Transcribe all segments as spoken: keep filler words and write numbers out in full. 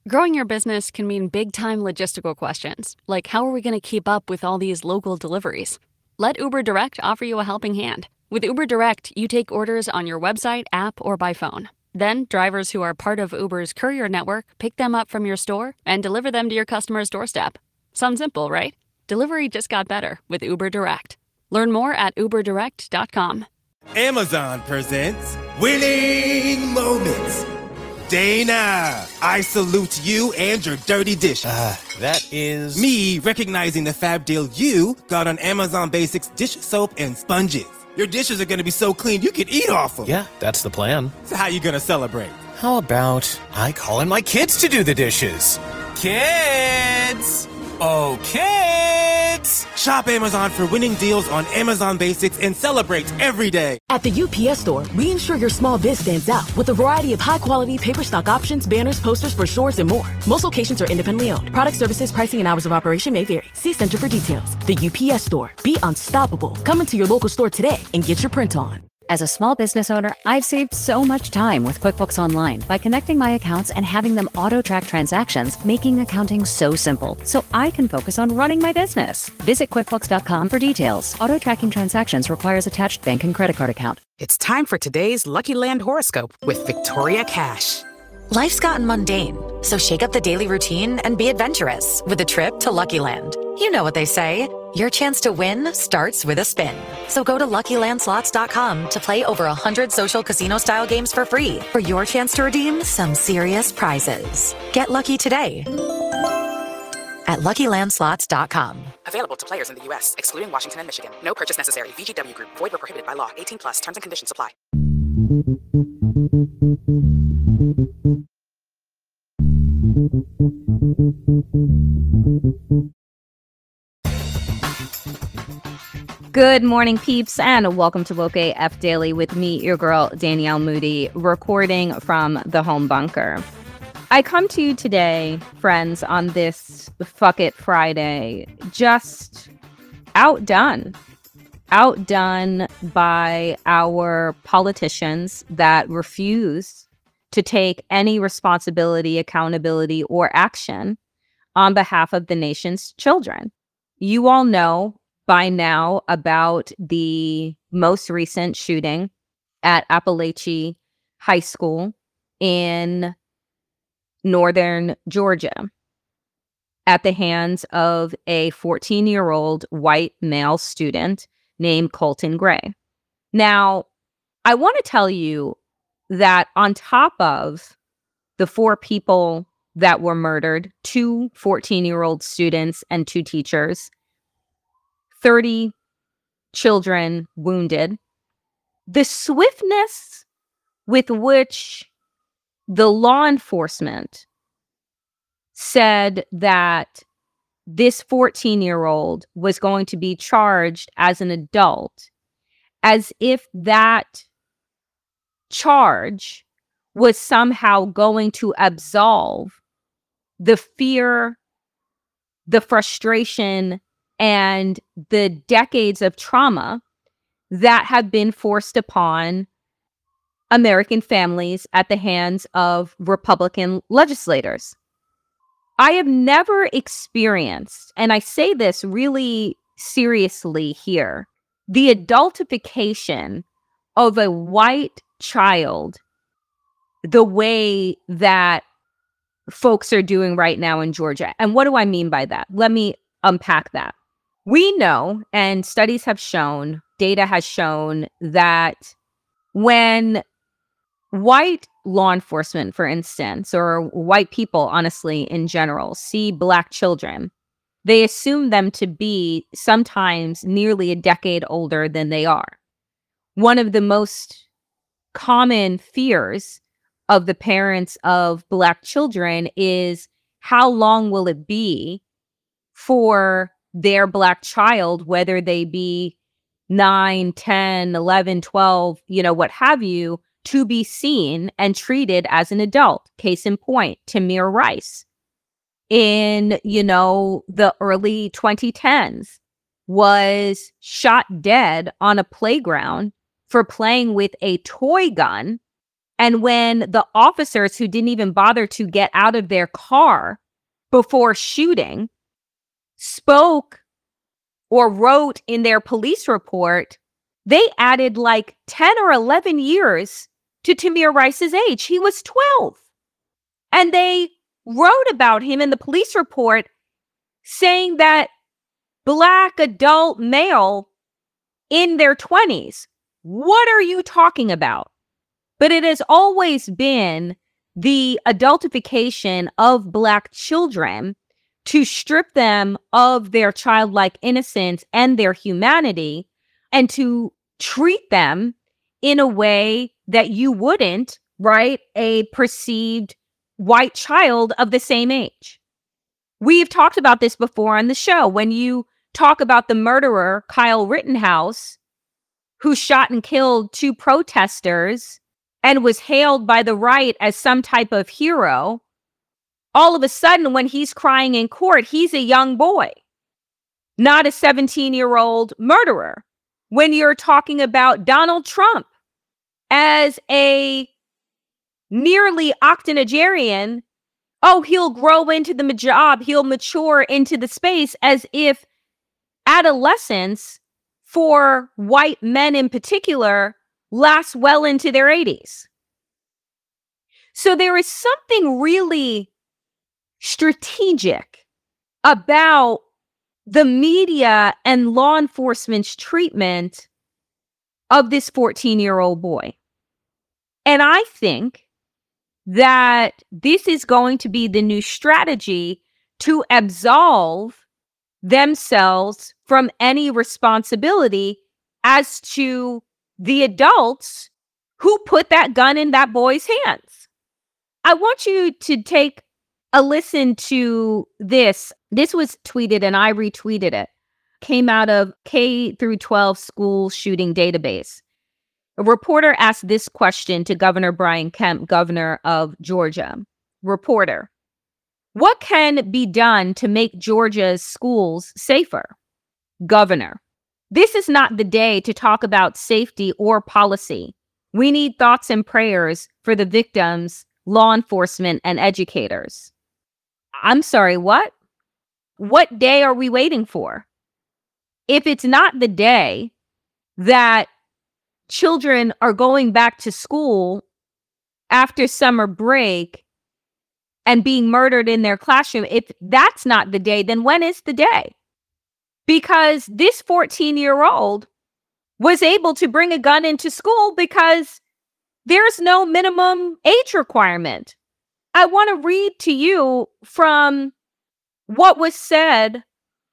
Growing your business can mean big-time logistical questions, like how are we going to keep up with all these local deliveries? Let Uber Direct offer you a helping hand. With Uber Direct, you take orders on your website, app, or by phone. Then, drivers who are part of Uber's courier network pick them up from your store and deliver them to your customer's doorstep. Sounds simple, right? Delivery just got better with Uber Direct. Learn more at uber direct dot com. Amazon presents Winning Moments. Dana, I salute you and your dirty dishes. Uh, that is... Me recognizing the fab deal you got on Amazon Basics dish soap and sponges. Your dishes are gonna be so clean you could eat off them. Yeah, that's the plan. So how you gonna celebrate? How about I call in my kids to do the dishes? Kids! Oh, kids! Shop Amazon for winning deals on Amazon Basics and celebrate every day. At the U P S Store, we ensure your small biz stands out with a variety of high-quality paper stock options, banners, posters, brochures, and more. Most locations are independently owned. Product services, pricing, and hours of operation may vary. See Center for details. The U P S Store. Be unstoppable. Come into your local store today and get your print on. As a small business owner, I've saved so much time with QuickBooks Online by connecting my accounts and having them auto-track transactions, making accounting so simple, so I can focus on running my business. Visit QuickBooks dot com for details. Auto-tracking transactions requires attached bank and credit card account. It's time for today's Lucky Land horoscope with Victoria Cash. Life's gotten mundane, so shake up the daily routine and be adventurous with a trip to Lucky Land. You know what they say, your chance to win starts with a spin. So go to lucky land slots dot com to play over one hundred social casino-style games for free for your chance to redeem some serious prizes. Get lucky today at lucky land slots dot com. Available to players in the U S, excluding Washington and Michigan. No purchase necessary. V G W Group. Void where prohibited by law. eighteen plus. Terms and conditions apply. Good morning, peeps, and welcome to Woke A F Daily with me, your girl, Danielle Moody, recording from the home bunker. I come to you today, friends, on this Fuck It Friday, just outdone. Outdone by our politicians that refuse to take any responsibility, accountability, or action on behalf of the nation's children. You all know by now about the most recent shooting at Appalachia High School in northern Georgia at the hands of a fourteen-year-old white male student named Colton Gray. Now, I want to tell you that on top of the four people that were murdered, two fourteen-year-old students and two teachers, thirty children wounded, the swiftness with which the law enforcement said that this fourteen-year-old was going to be charged as an adult, as if that charge was somehow going to absolve the fear, the frustration, and the decades of trauma that have been forced upon American families at the hands of Republican legislators. I have never experienced, and I say this really seriously here, the adultification of a white child the way that folks are doing right now in Georgia. And what do I mean by that? Let me unpack that. We know, and studies have shown, data has shown that when white law enforcement, for instance, or white people, honestly, in general, see Black children, they assume them to be sometimes nearly a decade older than they are. One of the most common fears of the parents of Black children is how long will it be for their Black child, whether they be nine, ten, eleven, twelve, you know, what have you, to be seen and treated as an adult. Case in point, Tamir Rice in, you know, the early twenty tens was shot dead on a playground for playing with a toy gun And when the officers who didn't even bother to get out of their car before shooting spoke or wrote in their police report, they added like ten or eleven years to Tamir Rice's age. He was twelve. And they wrote about him in the police report saying that Black adult male in their twenties. What are you talking about? But it has always been the adultification of Black children to strip them of their childlike innocence and their humanity, and to treat them in a way that you wouldn't, right, a perceived white child of the same age. We've talked about this before on the show. When you talk about the murderer, Kyle Rittenhouse, who shot and killed two protesters and was hailed by the right as some type of hero, all of a sudden, when he's crying in court, he's a young boy, not a seventeen-year-old murderer. When you're talking about Donald Trump as a nearly octogenarian, oh, he'll grow into the job, he'll mature into the space, as if adolescence for white men in particular lasts well into their eighties. So there is something really strategic about the media and law enforcement's treatment of this fourteen-year-old boy. And I think that this is going to be the new strategy to absolve themselves from any responsibility as to the adults who put that gun in that boy's hands. I want you to take a listen to this. This was tweeted and I retweeted it. Came out of K through twelve school shooting database. A reporter asked this question to Governor Brian Kemp, governor of Georgia. Reporter: what can be done to make Georgia's schools safer? Governor: this is not the day to talk about safety or policy. We need thoughts and prayers for the victims, law enforcement, and educators. I'm sorry, what? What day are we waiting for? If it's not the day that children are going back to school after summer break and being murdered in their classroom, if that's not the day, then when is the day? Because this fourteen-year-old was able to bring a gun into school because there's no minimum age requirement. I want to read to you from what was said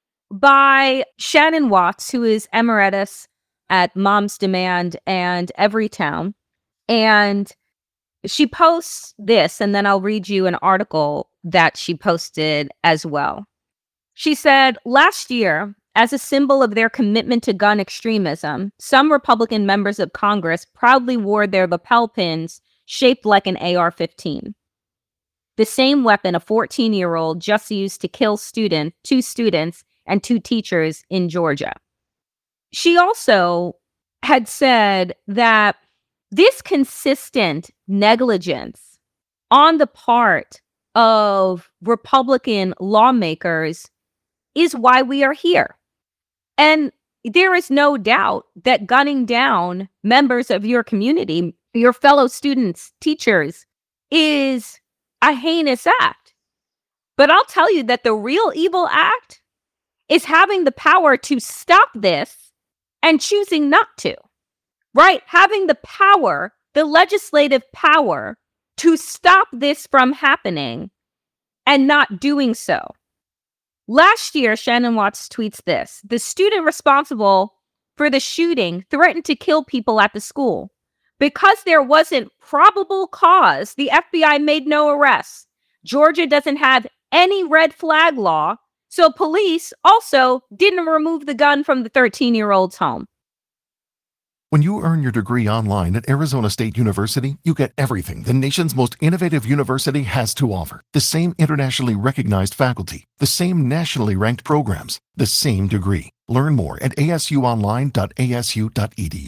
by Shannon Watts, who is emeritus at Moms Demand and Everytown. And she posts this, and then I'll read you an article that she posted as well. She said, last year, as a symbol of their commitment to gun extremism, some Republican members of Congress proudly wore their lapel pins shaped like an A R fifteen. The same weapon a fourteen-year-old just used to kill student, two students and two teachers in Georgia. She also had said that this consistent negligence on the part of Republican lawmakers is why we are here. And there is no doubt that gunning down members of your community, your fellow students, teachers, is a heinous act. But I'll tell you that the real evil act is having the power to stop this and choosing not to, right? Having the power, the legislative power to stop this from happening and not doing so. Last year, Shannon Watts tweets this: the student responsible for the shooting threatened to kill people at the school. Because there wasn't probable cause, the F B I made no arrests. Georgia doesn't have any red flag law, so police also didn't remove the gun from the thirteen-year-old's home. When you earn your degree online at Arizona State University, you get everything the nation's most innovative university has to offer. The same internationally recognized faculty, the same nationally ranked programs, the same degree. Learn more at a s u online dot a s u dot e d u.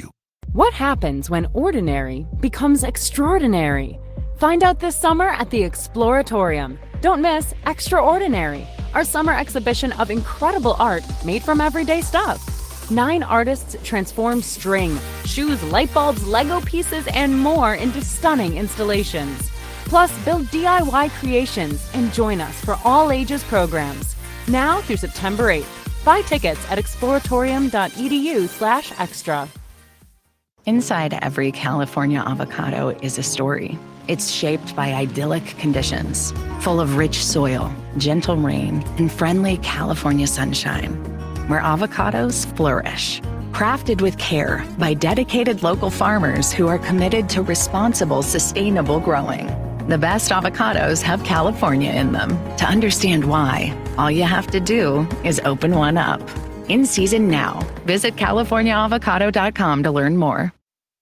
What happens when ordinary becomes extraordinary? Find out this summer at the Exploratorium. Don't miss Extraordinary, our summer exhibition of incredible art made from everyday stuff. Nine artists transform string, shoes, light bulbs, Lego pieces, and more into stunning installations. Plus, build D I Y creations and join us for all ages programs. Now through September eighth. Buy tickets at exploratorium.edu slash extra. Inside every California avocado is a story. It's shaped by idyllic conditions, full of rich soil, gentle rain, and friendly California sunshine, where avocados flourish. Crafted with care by dedicated local farmers who are committed to responsible, sustainable growing. The best avocados have California in them. To understand why, all you have to do is open one up. In season now. Visit california avocado dot com to learn more.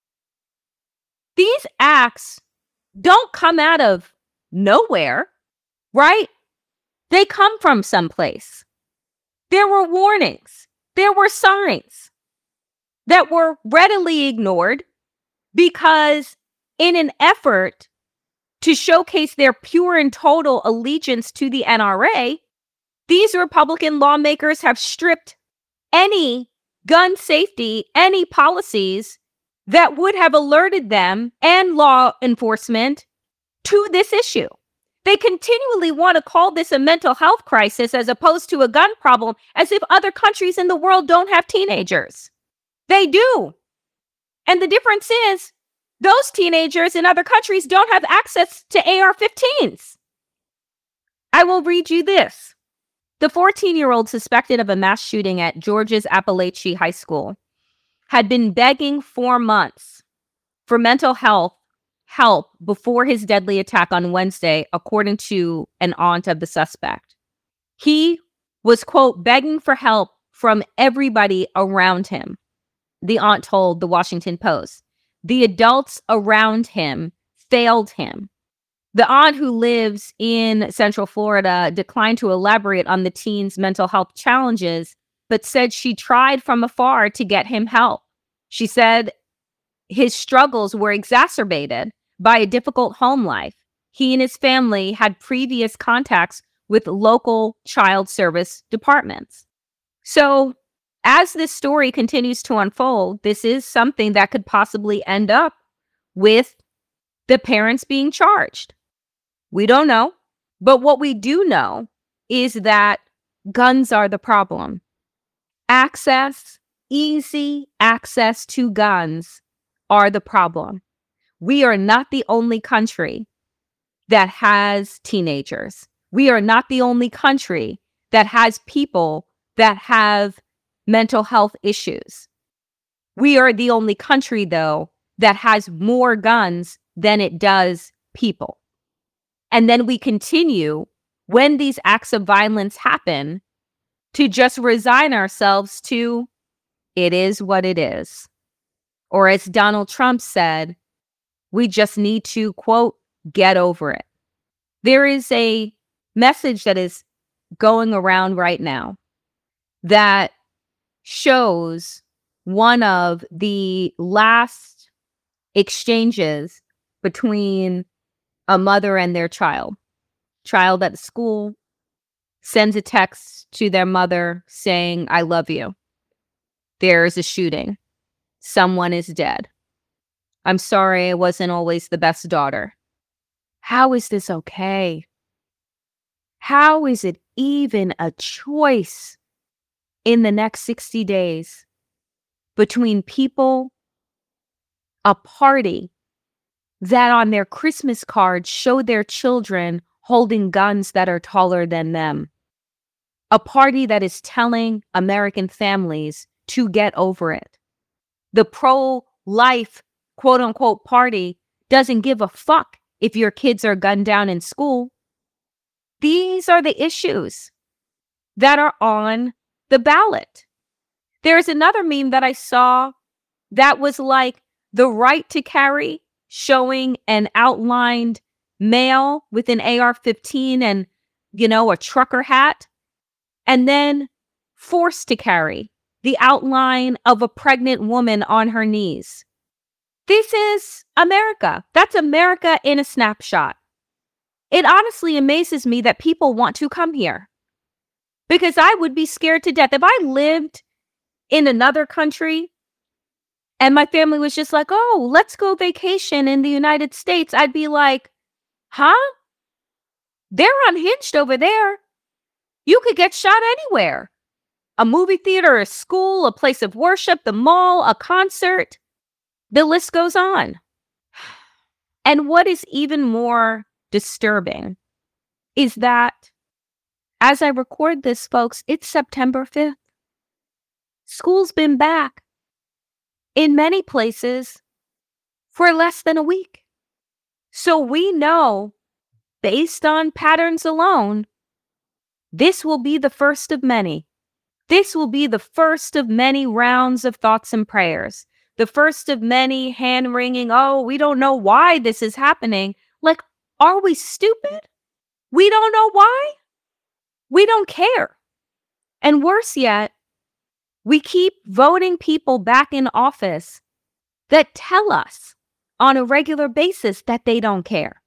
These acts don't come out of nowhere, right? They come from someplace. There were warnings. There were signs that were readily ignored because in an effort to showcase their pure and total allegiance to the N R A, these Republican lawmakers have stripped any gun safety, any policies that would have alerted them and law enforcement to this issue. They continually want to call this a mental health crisis as opposed to a gun problem, as if other countries in the world don't have teenagers. They do. And the difference is those teenagers in other countries don't have access to A R fifteens. I will read you this. The fourteen-year-old suspected of a mass shooting at Georgia's Appalachia High School had been begging for months for mental health help before his deadly attack on Wednesday, according to an aunt of the suspect. He was, quote, begging for help from everybody around him, the aunt told the Washington Post. The adults around him failed him. The aunt, who lives in Central Florida, declined to elaborate on the teen's mental health challenges, but said she tried from afar to get him help. She said his struggles were exacerbated by a difficult home life. He and his family had previous contacts with local child service departments. So, as this story continues to unfold, this is something that could possibly end up with the parents being charged. We don't know, but what we do know is that guns are the problem. Access, easy access to guns are the problem. We are not the only country that has teenagers. We are not the only country that has people that have mental health issues. We are the only country, though, that has more guns than it does people. And then we continue, when these acts of violence happen, to just resign ourselves to, it is what it is. Or as Donald Trump said, we just need to, quote, get over it. There is a message that is going around right now that shows one of the last exchanges between a mother and their child. Child at school sends a text to their mother saying, I love you. There's a shooting. Someone is dead. I'm sorry I wasn't always the best daughter. How is this okay? How is it even a choice in the next sixty days between people, a party that on their Christmas cards show their children holding guns that are taller than them, a party that is telling American families to get over it. The pro-life, quote unquote, party doesn't give a fuck if your kids are gunned down in school. These are the issues that are on the ballot. There's another meme that I saw that was like the right to carry, showing an outlined male with an A R fifteen and, you know, a trucker hat, and then forced to carry, the outline of a pregnant woman on her knees. This is America. That's America in a snapshot. It honestly amazes me that people want to come here because I would be scared to death. If I lived in another country and my family was just like, oh, let's go vacation in the United States, I'd be like, huh? They're unhinged over there. You could get shot anywhere. A movie theater, a school, a place of worship, the mall, a concert. The list goes on. And what is even more disturbing is that as I record this, folks, it's September fifth. School's been back in many places for less than a week. So we know, based on patterns alone, this will be the first of many. This will be the first of many rounds of thoughts and prayers. The first of many hand-wringing, oh, we don't know why this is happening. Like, are we stupid? We don't know why? We don't care. And worse yet, we keep voting people back in office that tell us on a regular basis that they don't care.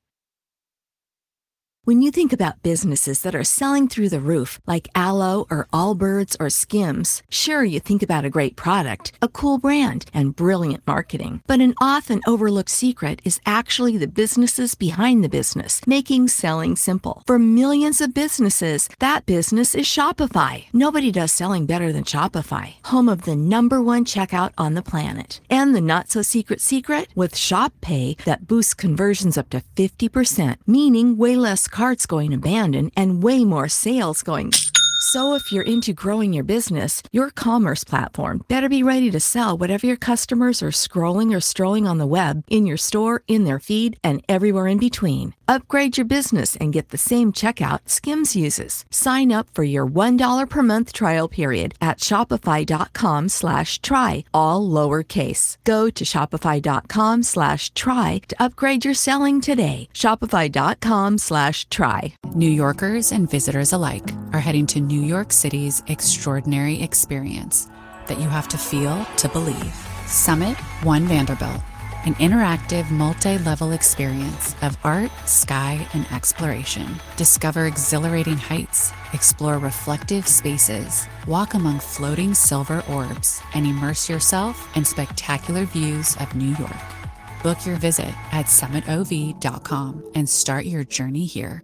When you think about businesses that are selling through the roof, like Aloe or Allbirds or Skims, sure, you think about a great product, a cool brand, and brilliant marketing. But an often overlooked secret is actually the businesses behind the business, making selling simple. For millions of businesses, that business is Shopify. Nobody does selling better than Shopify, home of the number one checkout on the planet. And the not-so-secret secret? With Shop Pay that boosts conversions up to fifty percent, meaning way less carts going abandoned and way more sales going. So if you're into growing your business, your commerce platform better be ready to sell whatever your customers are scrolling or strolling on the web, in your store, in their feed, and everywhere in between. Upgrade your business and get the same checkout Skims uses. Sign up for your one dollar per month trial period at shopify.com slash try, all lowercase. Go to shopify.com slash try to upgrade your selling today. Shopify.com slash try. New Yorkers and visitors alike are heading to New York City's extraordinary experience that you have to feel to believe. Summit One Vanderbilt, an interactive multi-level experience of art, sky, and exploration. Discover exhilarating heights, explore reflective spaces, walk among floating silver orbs, and immerse yourself in spectacular views of New York. Book your visit at summit o v dot com and start your journey here.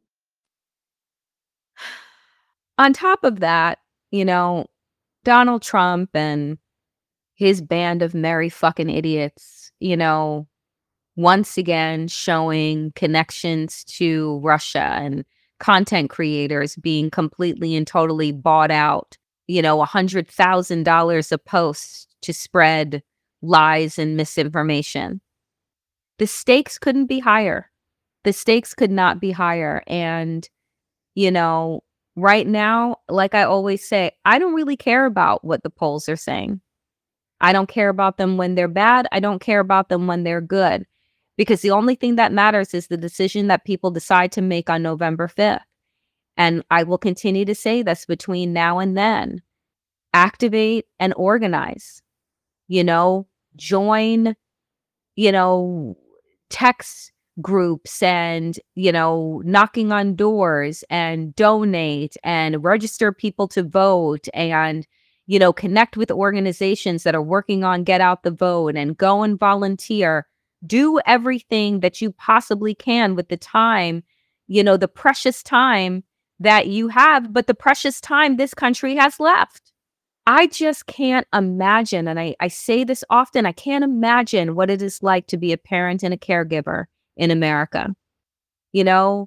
On top of that, you know, Donald Trump and his band of merry fucking idiots, you know, once again showing connections to Russia and content creators being completely and totally bought out, you know, one hundred thousand dollars a post to spread lies and misinformation. The stakes couldn't be higher. The stakes could not be higher. And, you know, right now, like I always say, I don't really care about what the polls are saying. I don't care about them when they're bad. I don't care about them when they're good. Because the only thing that matters is the decision that people decide to make on November fifth. And I will continue to say this between now and then. Activate and organize. You know, join, you know, text groups and, you know, knocking on doors and donate and register people to vote and, you know, connect with organizations that are working on get out the vote and go and volunteer. Do everything that you possibly can with the time, you know, the precious time that you have, but the precious time this country has left. I just can't imagine, and I, I say this often, I can't imagine what it is like to be a parent and a caregiver in America. You know,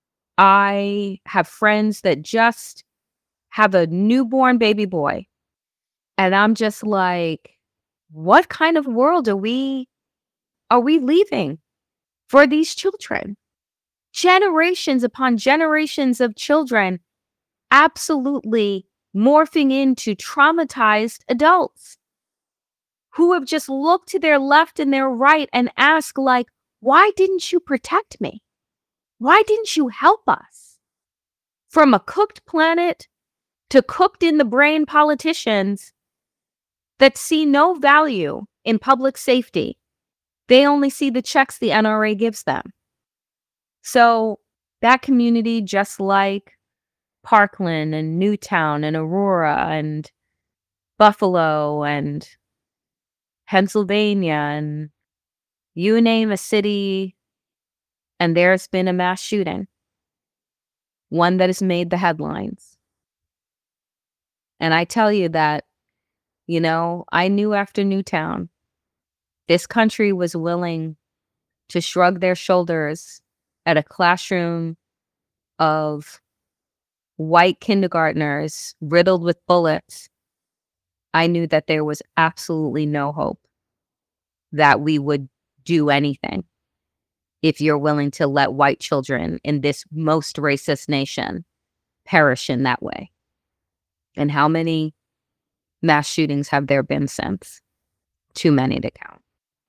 I have friends that just have a newborn baby boy. And I'm just like, what kind of world are we, are we leaving for these children? Generations upon generations of children absolutely morphing into traumatized adults who have just looked to their left and their right and asked, like, why didn't you protect me? Why didn't you help us? From a cooked planet to cooked in the brain politicians that see no value in public safety They only see the checks the N R A gives them. So that community, just like Parkland and Newtown and Aurora and Buffalo and Pennsylvania, and you name a city, and there's been a mass shooting, one that has made the headlines. And I tell you that, you know, I knew after Newtown, this country was willing to shrug their shoulders at a classroom of white kindergartners riddled with bullets. I knew that there was absolutely no hope that we would do anything if you're willing to let white children in this most racist nation perish in that way. And how many mass shootings have there been since? Too many to count.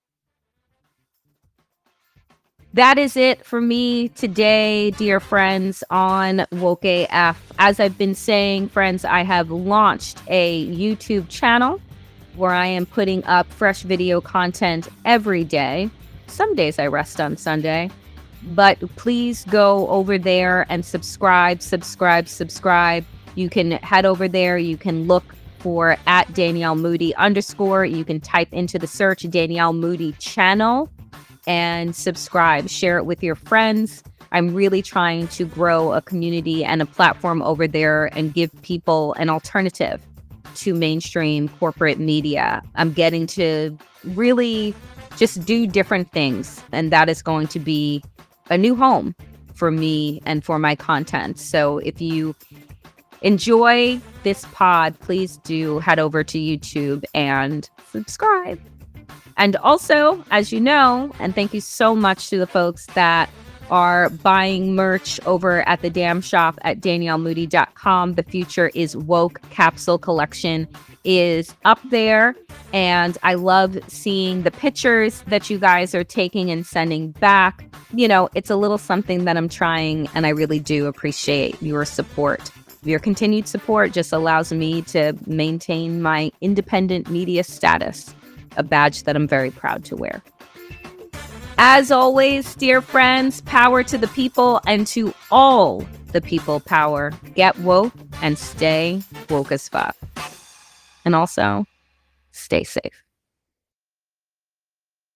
That is it for me today, dear friends, on Woke A F. As I've been saying, friends, I have launched a YouTube channel where I am putting up fresh video content every day. Some days I rest on Sunday, but please go over there and subscribe, subscribe, subscribe. You can head over there. You can look for at Danielle Moody underscore. You can type into the search Danielle Moody channel and subscribe. Share it with your friends. I'm really trying to grow a community and a platform over there and give people an alternative to mainstream corporate media. I'm getting to really just do different things, and that is going to be a new home for me and for my content. So if you enjoy this pod, please do head over to YouTube and subscribe. And also, as you know, and thank you so much to the folks that are buying merch over at the Damn Shop at danielle moody dot com. The Future is Woke capsule collection is up there. And I love seeing the pictures that you guys are taking and sending back. You know, it's a little something that I'm trying, and I really do appreciate your support. Your continued support just allows me to maintain my independent media status, a badge that I'm very proud to wear. As always, dear friends, power to the people, and to all the people power. Get woke and stay woke as fuck. And also, stay safe.